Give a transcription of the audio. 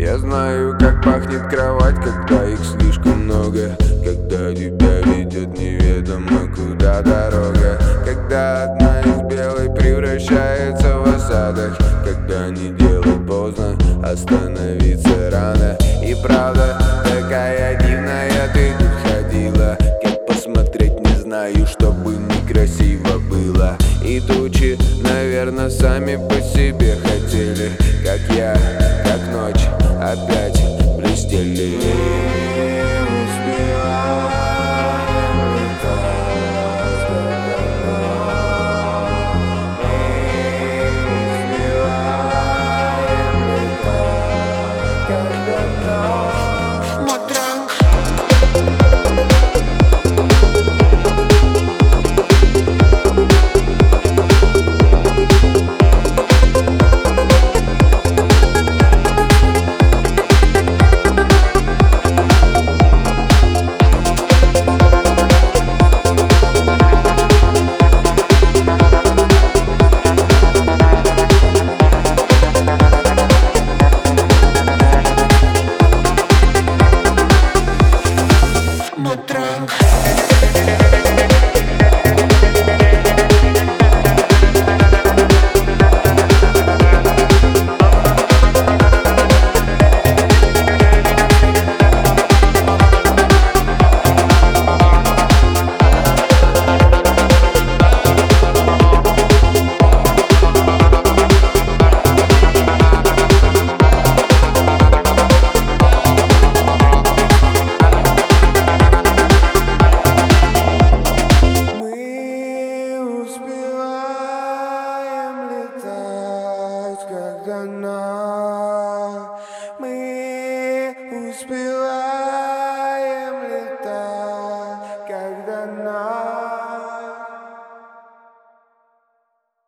Я знаю, как пахнет кровать, когда их слишком много, когда тебя ведет неведомо куда дорога, когда одна из белой превращается в осадок, когда не делать поздно, остановиться рано. И правда такая дивная, ты тут ходила, как посмотреть не знаю, чтобы некрасиво было. И тучи, наверное, сами по себе хотели, как я, как ночь, опять блестели. Когда